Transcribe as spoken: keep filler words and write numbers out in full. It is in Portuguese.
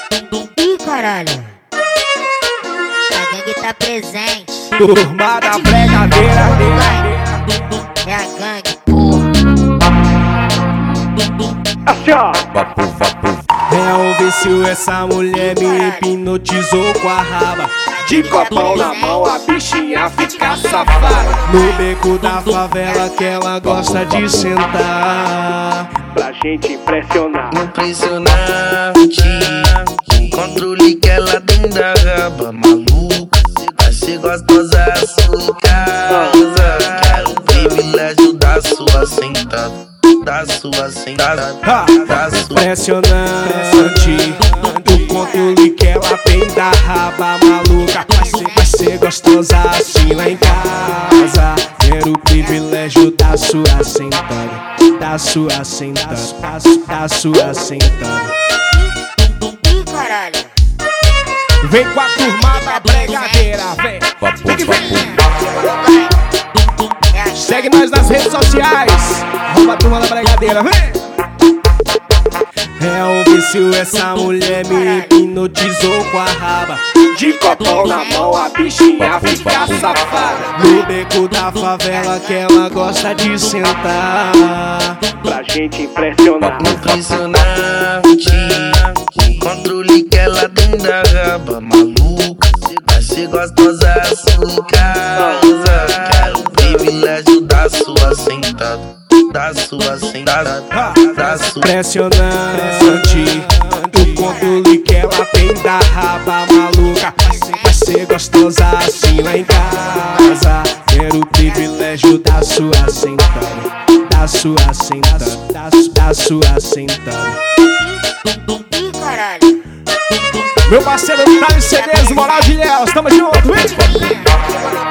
Ih, caralho, a gangue tá presente. Turma da bregadeira, É a gangue, porra. assim ó. É um vício, essa mulher me hipnotizou com a raba. De copão na mão a bichinha fica safada. No beco da favela que ela gosta de sentar, pra gente impressionar. Impressionante, controle que ela tem da raba maluca. Vai ser gostosa a sua casa. Quero o privilégio da sua sentada, da sua sentada, da sua. Impressionante, o controle que ela tem da raba maluca. Vai ser, vai ser gostosa assim lá em casa. Quero o privilégio da sua sentada, da sua sentada, da, da sua sentada. Ih, caralho, Vem com a turma da bregadeira, vem. Segue nós nas redes sociais, arroba a turma da bregadeira, vem. É um vício, essa mulher me hipnotizou com a raba. De copão na mão a bichinha fica safada. No beco da favela que ela gosta de sentar, pra gente impressionar. Impressionante, controle que ela tem da raba maluca. Vai ser gostosa a sua casa. Quero o privilégio da sua sentada, da sua sentada, da sua. Impressionante, o controle que ela tem da raba maluca. Vai ser, vai ser gostosa assim lá em casa. Quero o privilégio da sua sentada, da sua sentada, da, da sua sentada. ih, caralho, Meu parceiro Thales C Ds, Moral de Léus, tamo junto, hein?